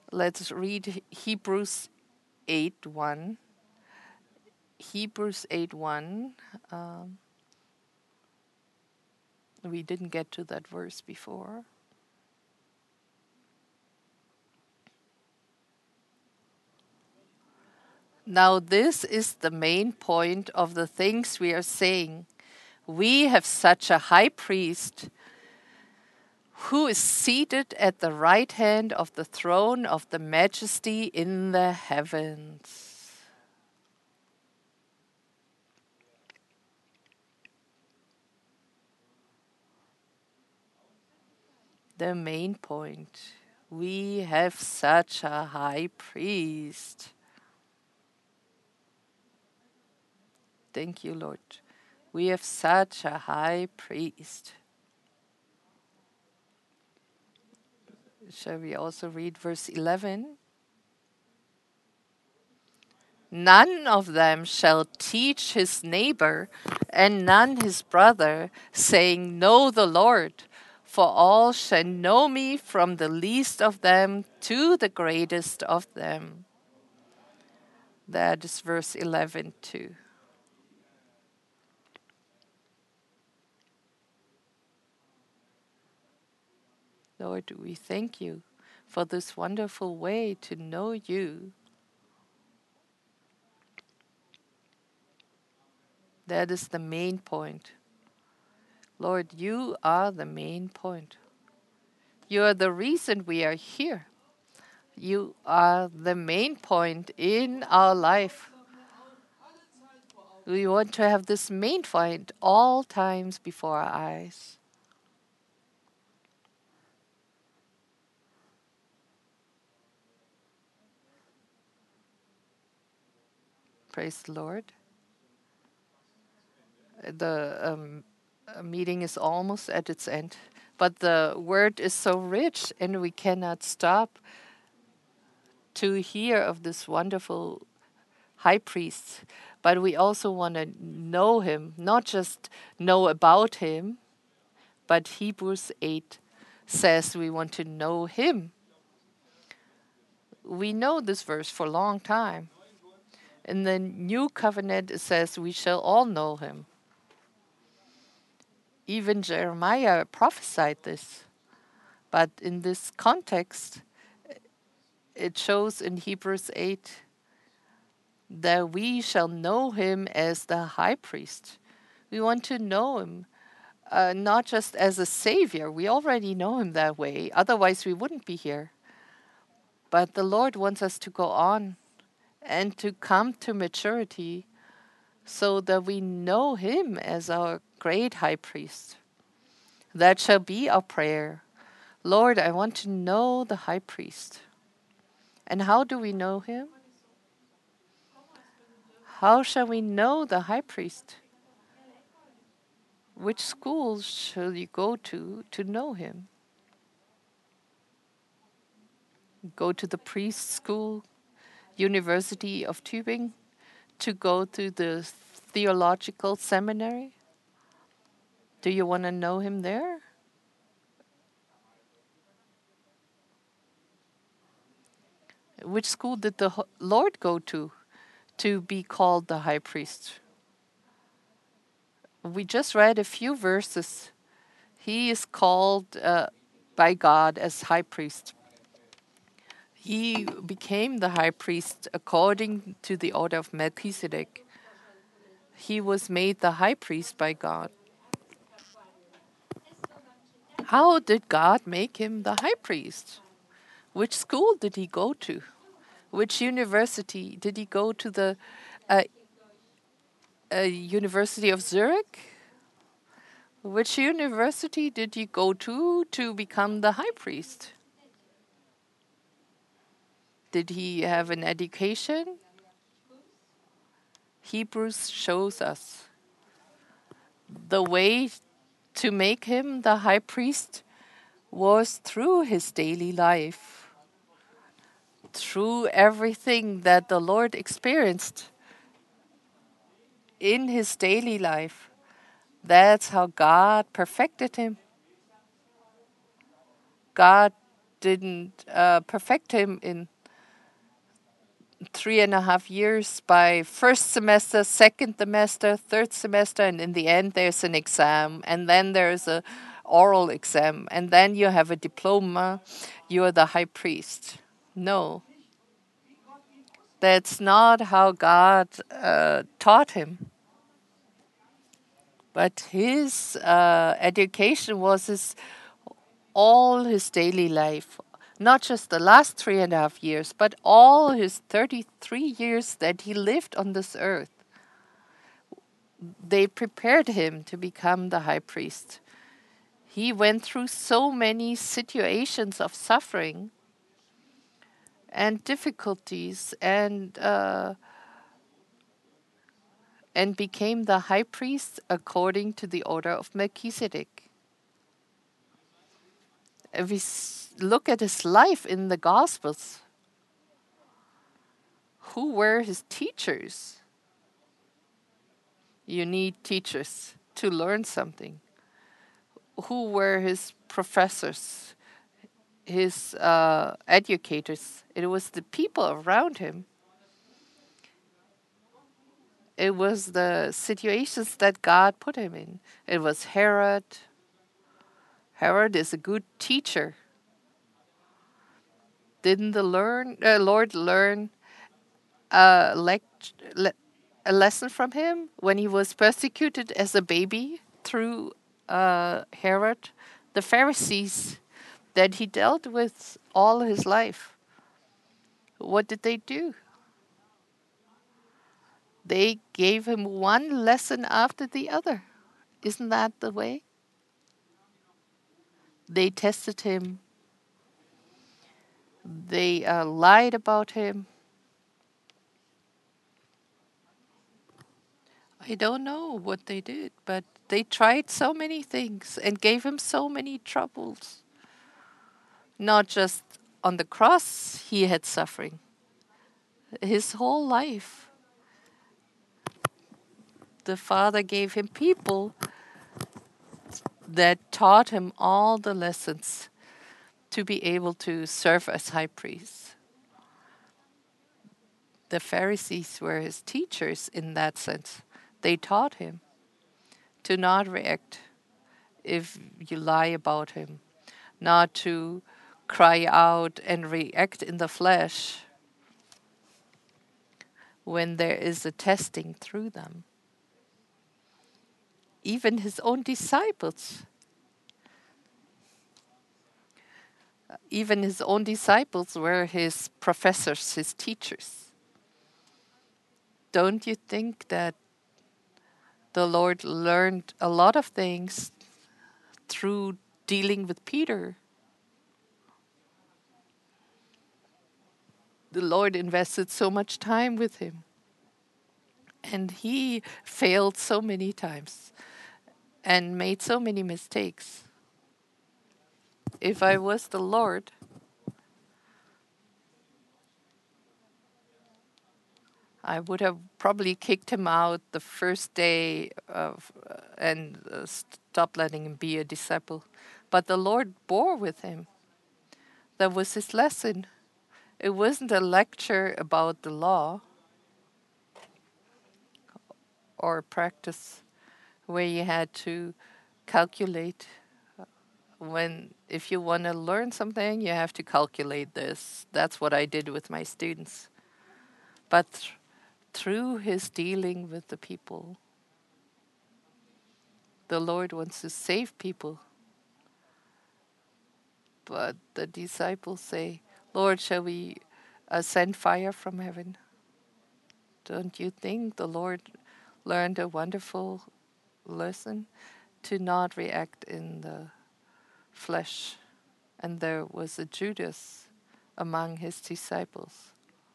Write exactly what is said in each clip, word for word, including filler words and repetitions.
Let's read Hebrews eight one. Hebrews eight one. Um, we didn't get to that verse before. Now, this is the main point of the things we are saying. We have such a high priest who is seated at the right hand of the throne of the majesty in the heavens. The main point. We have such a high priest. Thank you, Lord. We have such a high priest. Shall we also read verse eleven? None of them shall teach his neighbor and none his brother, saying, Know the Lord, for all shall know me from the least of them to the greatest of them. That is verse eleven too. Lord, we thank you for this wonderful way to know you. That is the main point. Lord, you are the main point. You are the reason we are here. You are the main point in our life. We want to have this main point all times before our eyes. Praise the Lord. The um, uh, meeting is almost at its end, but the word is so rich and we cannot stop to hear of this wonderful high priest. But we also want to know him, not just know about him, but Hebrews eight says we want to know him. We know this verse for a long time. In the new covenant, it says we shall all know him. Even Jeremiah prophesied this. But in this context, it shows in Hebrews eight that we shall know him as the high priest. We want to know him, uh, not just as a savior. We already know him that way. Otherwise, we wouldn't be here. But the Lord wants us to go on and to come to maturity so that we know him as our great high priest. That shall be our prayer. Lord, I want to know the high priest. And how do we know him? How shall we know the high priest? Which schools shall you go to to know him? Go to the priest school, University of Tübingen, to go to the theological seminary? Do you want to know him there? Which school did the Lord go to to be called the high priest? We just read a few verses. He is called uh, by God as high priest. He became the high priest according to the order of Melchizedek. He was made the high priest by God. How did God make him the high priest? Which school did he go to? Which university? Did he go to the uh, uh, University of Zurich? Which university did he go to to become the high priest? Did he have an education? Hebrews shows us the way to make him the high priest was through his daily life, through everything that the Lord experienced in his daily life. That's how God perfected him. God didn't uh, perfect him in three and a half years by first semester, second semester, third semester, and in the end there's an exam, and then there's a oral exam, and then you have a diploma. You are the high priest. No, that's not how God uh, taught him. But his uh, education was his all his daily life, not just the last three and a half years, but all his thirty-three years that he lived on this earth. They prepared him to become the high priest. He went through so many situations of suffering and difficulties and uh, and became the high priest according to the order of Melchizedek. If we s- look at his life in the Gospels, who were his teachers? You need teachers to learn something. Who were his professors, his uh, educators? It was the people around him. It was the situations that God put him in. It was Herod. Herod is a good teacher. Didn't the learn, uh, Lord learn a, lect- le- a lesson from him when he was persecuted as a baby through uh, Herod? The Pharisees that he dealt with all his life. What did they do? They gave him one lesson after the other. Isn't that the way? They tested him. They uh, lied about him. I don't know what they did, but they tried so many things and gave him so many troubles. Not just on the cross, he had suffering. His whole life, the Father gave him people that taught him all the lessons to be able to serve as high priest. The Pharisees were his teachers in that sense. They taught him to not react if you lie about him, not to cry out and react in the flesh when there is a testing through them. Even his own disciples, even his own disciples were his professors, his teachers. Don't you think that the Lord learned a lot of things through dealing with Peter? The Lord invested so much time with him. And he failed so many times and made so many mistakes. If I was the Lord, I would have probably kicked him out the first day of, uh, and uh, stopped letting him be a disciple. But the Lord bore with him. That was his lesson. It wasn't a lecture about the law or practice where you had to calculate. When if you want to learn something, you have to calculate this. That's what I did with my students. But th- through his dealing with the people, the Lord wants to save people. But the disciples say, Lord, shall we uh, send fire from heaven? Don't you think the Lord learned a wonderful lesson to not react in the flesh? And there was a Judas among his disciples.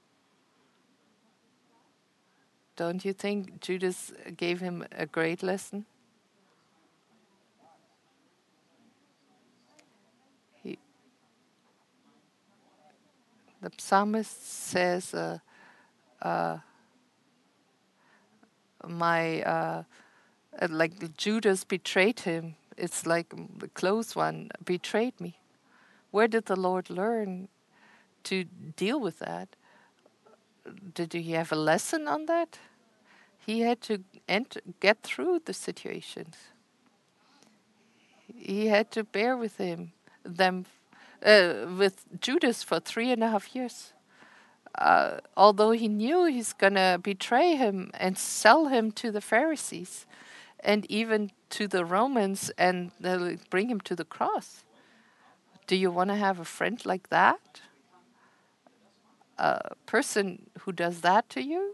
Don't you think Judas gave him a great lesson? He, the psalmist says, uh, uh, "My uh, uh, like Judas betrayed him. It's like the close one betrayed me." Where did the Lord learn to deal with that? Did he have a lesson on that? He had to ent- get through the situations. He had to bear with him, them, uh, with Judas for three and a half years. Uh, although he knew he's gonna betray him and sell him to the Pharisees, and even to the Romans, and they'll bring him to the cross. Do you want to have a friend like that? A person who does that to you?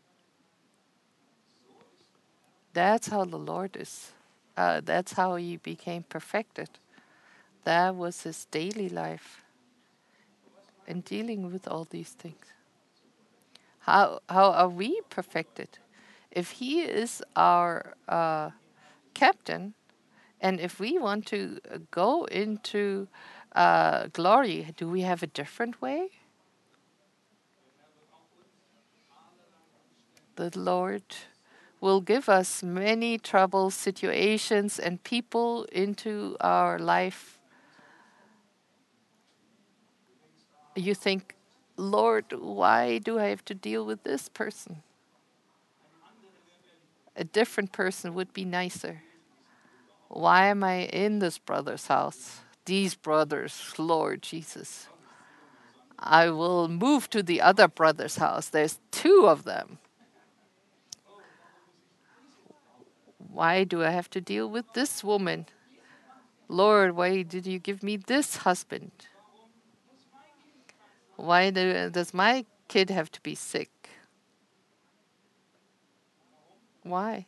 That's how the Lord is. Uh, that's how he became perfected. That was his daily life in dealing with all these things. How how are we perfected? If he is our uh, captain, and if we want to uh, go into uh, glory, do we have a different way? The Lord will give us many trouble situations and people into our life. You think, Lord, why do I have to deal with this person? A different person would be nicer. Why am I in this brother's house? These brothers, Lord Jesus. I will move to the other brother's house. There's two of them. Why do I have to deal with this woman? Lord, why did you give me this husband? Why do, does my kid have to be sick? Why?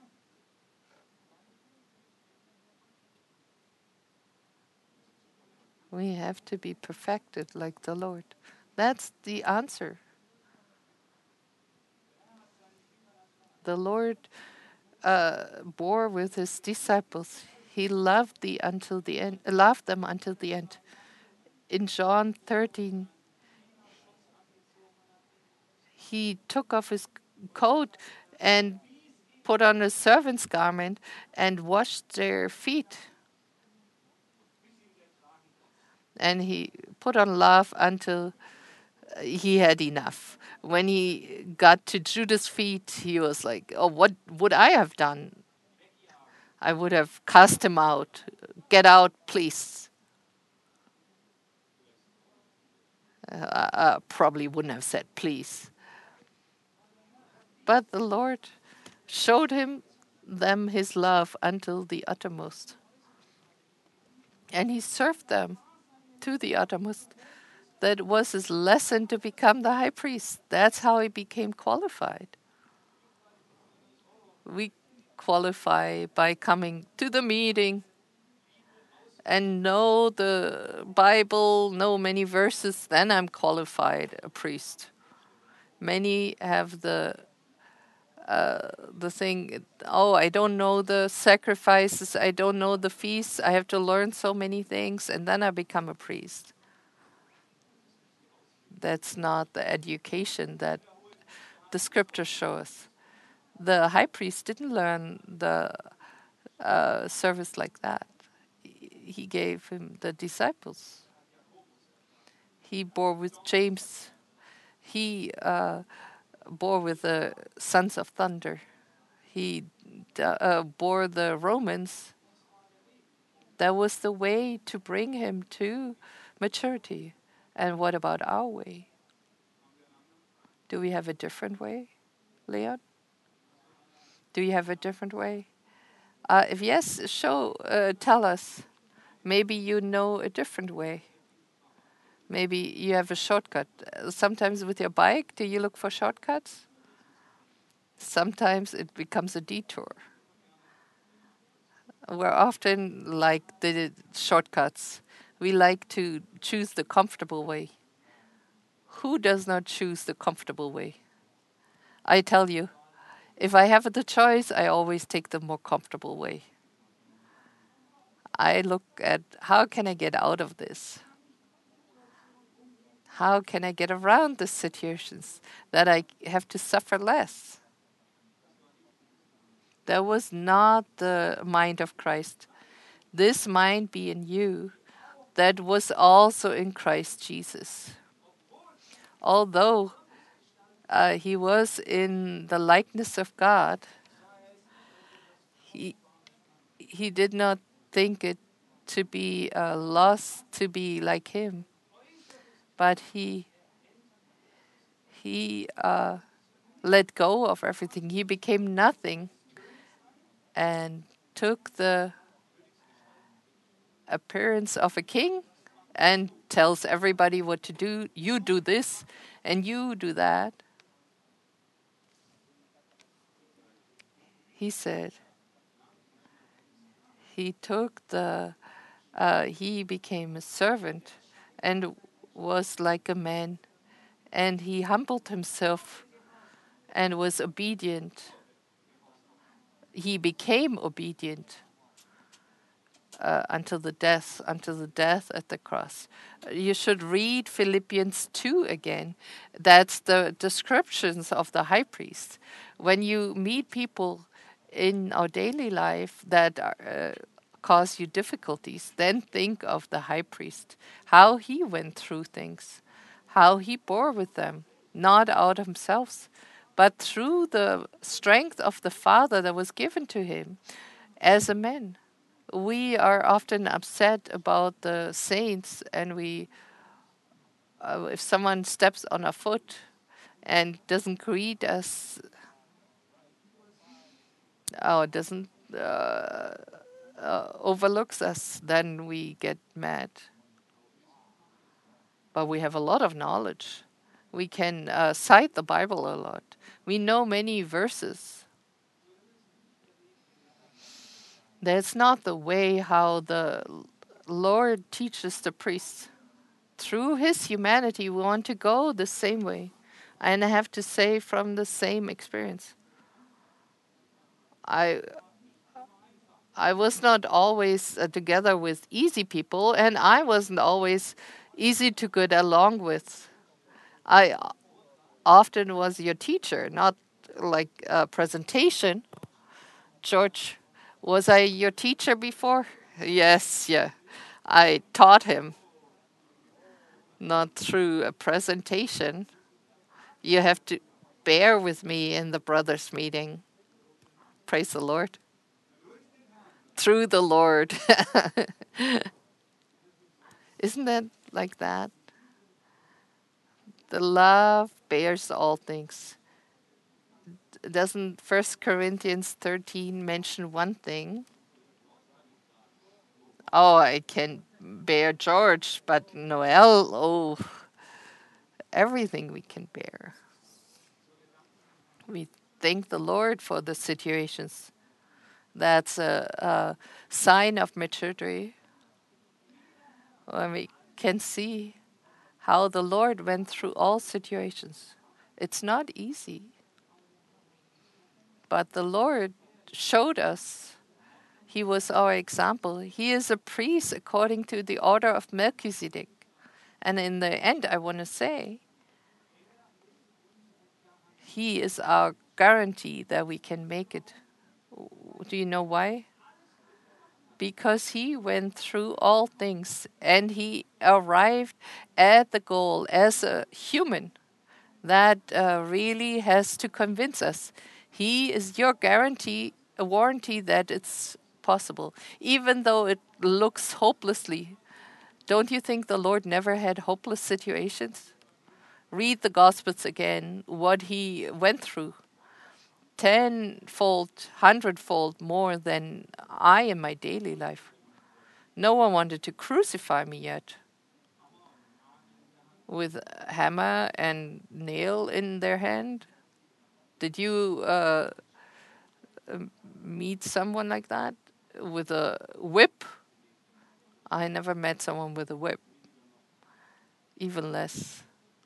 We have to be perfected like the Lord. That's the answer. The Lord uh, bore with his disciples. He loved the until the end, loved them until the end. In John thirteen, he took off his coat and put on a servant's garment and washed their feet. And he put on love until uh, he had enough. When he got to Judas' feet, he was like, "Oh, what would I have done? I would have cast him out. Get out, please." Uh, uh, probably wouldn't have said please. But the Lord showed him them his love until the uttermost. And he served them to the uttermost. That was his lesson to become the high priest. That's how he became qualified. We qualify by coming to the meeting and know the Bible, know many verses, then I'm qualified a priest. Many have the uh, the thing, oh, I don't know the sacrifices, I don't know the feasts, I have to learn so many things, and then I become a priest. That's not the education that the scriptures show us. The high priest didn't learn the uh, service like that. He gave him the disciples. He bore with James. He uh, bore with the sons of thunder. He uh, bore the Romans. That was the way to bring him to maturity. And what about our way? Do we have a different way, Leon? Do you have a different way? Uh, if yes, show, uh, tell us. Maybe you know a different way. Maybe you have a shortcut. Uh, Sometimes with your bike, do you look for shortcuts? Sometimes it becomes a detour. We're often like the shortcuts. We like to choose the comfortable way. Who does not choose the comfortable way? I tell you, if I have the choice, I always take the more comfortable way. I look at how can I get out of this? How can I get around the situations that I have to suffer less? That was not the mind of Christ. This mind be in you that was also in Christ Jesus. Although uh, he was in the likeness of God, he he did not think it to be a loss to be like him, but he he uh, let go of everything. He became nothing and took the appearance of a king and tells everybody what to do. You do this and you do that. He said he took the, uh, he became a servant and was like a man, and he humbled himself and was obedient. He became obedient uh, until the death, until the death at the cross. You should read Philippians two again. That's the descriptions of the high priest. When you meet people in our daily life that are, uh, cause you difficulties, then think of the high priest, how he went through things, how he bore with them, not out of himself, but through the strength of the Father that was given to him as a man. We are often upset about the saints, and we, uh, if someone steps on our foot and doesn't greet us, or doesn't uh, uh, overlooks us, then we get mad. But we have a lot of knowledge. We can uh, cite the Bible a lot. We know many verses. That's not the way how the Lord teaches the priests. Through his humanity, we want to go the same way. And I have to say, from the same experience, I I was not always uh, together with easy people, and I wasn't always easy to get along with. I often was your teacher, not like a presentation. George, was I your teacher before? Yes, yeah. I taught him, not through a presentation. You have to bear with me in the brothers' meeting. Praise the Lord. Through the Lord. Isn't that like that? The love bears all things. Doesn't First Corinthians thirteen mention one thing? Oh, I can bear George, but Noel, oh, everything we can bear. We thank the Lord for the situations. That's a, a sign of maturity. When we can see how the Lord went through all situations. It's not easy. But the Lord showed us. He was our example. He is a priest according to the order of Melchizedek. And in the end, I want to say, he is our guarantee that we can make it. Do you know why? Because he went through all things and he arrived at the goal as a human. That uh, really has to convince us. He is your guarantee, a warranty that it's possible, even though it looks hopelessly. Don't you think the Lord never had hopeless situations? Read the Gospels again, what he went through. Tenfold, hundredfold more than I in my daily life. No one wanted to crucify me yet. With a hammer and nail in their hand? Did you uh, meet someone like that? With a whip? I never met someone with a whip. Even less.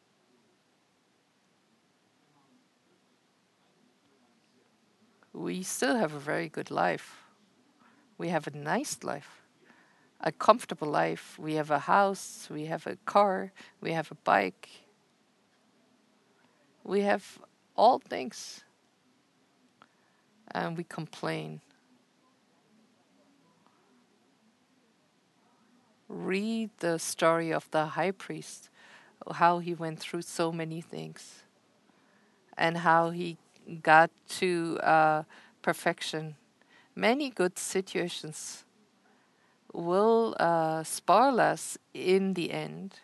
We still have a very good life. We have a nice life. A comfortable life. We have a house. We have a car. We have a bike. We have all things. And we complain. read the story of the high priest, how he went through so many things and how he got to uh, perfection. Many good situations will uh, spoil us in the end.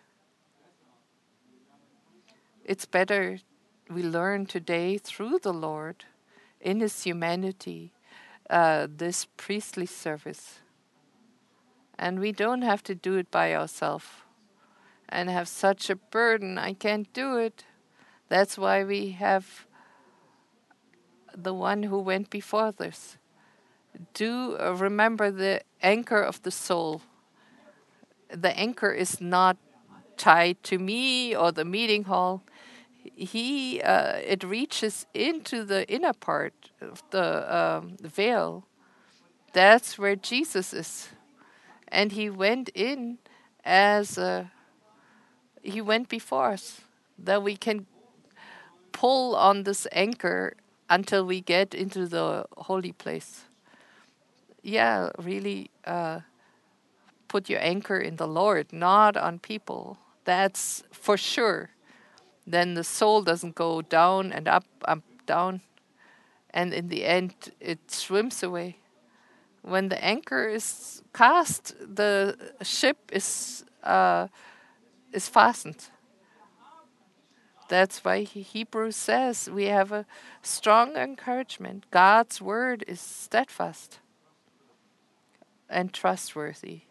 It's better we learn today through the Lord in his humanity uh, this priestly service. And we don't have to do it by ourselves and have such a burden. I can't do it. That's why we have the one who went before this. Do uh, remember the anchor of the soul. The anchor is not tied to me or the meeting hall. He uh, it reaches into the inner part of the um, veil. That's where Jesus is, and he went in as a, he went before us, that we can pull on this anchor until we get into the holy place. Yeah, really uh, put your anchor in the Lord, not on people. That's for sure. Then the soul doesn't go down and up, up, down, and in the end it swims away. When the anchor is cast, the ship is uh, is fastened. That's why Hebrews says we have a strong encouragement. God's word is steadfast and trustworthy.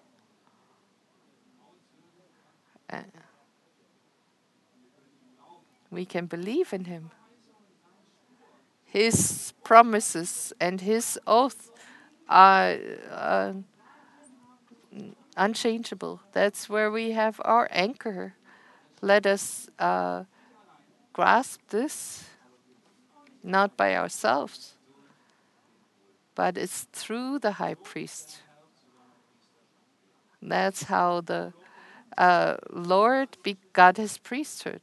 Uh, we can believe in him. His promises and his oath are uh, unchangeable. That's where we have our anchor. Let us uh, grasp this, not by ourselves, but it's through the high priest. That's how the uh, Lord begot his priesthood.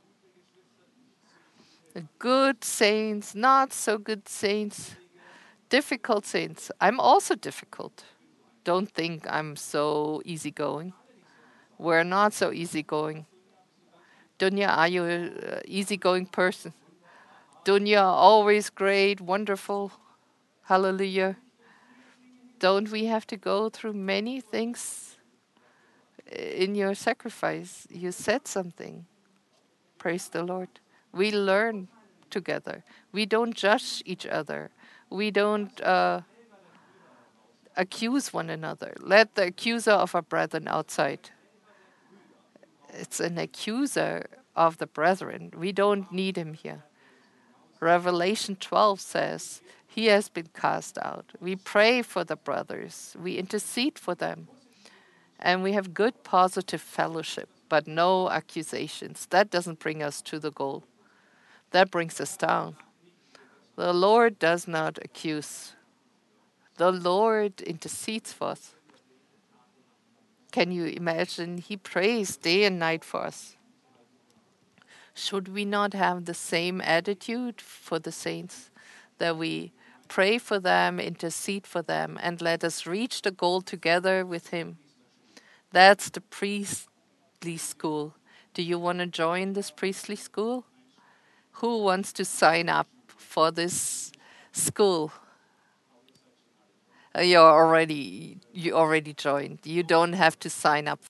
The good saints, not so good saints, difficult saints. I'm also difficult. Don't think I'm so easygoing. We're not so easygoing. Dunya, are you an easygoing person? Dunya, always great, wonderful. Hallelujah. Don't we have to go through many things in your sacrifice? You said something. Praise the Lord. We learn together. We don't judge each other. We don't uh, accuse one another. Let the accuser of our brethren outside. It's an accuser of the brethren. We don't need him here. Revelation twelve says he has been cast out. We pray for the brothers. We intercede for them. And we have good positive fellowship, but no accusations. That doesn't bring us to the goal. That brings us down. The Lord does not accuse. The Lord intercedes for us. Can you imagine? He prays day and night for us. Should we not have the same attitude for the saints? That we pray for them, intercede for them, and let us reach the goal together with him. That's the priestly school. Do you want to join this priestly school? Who wants to sign up for this school? Uh, You're already you already joined. You don't have to sign up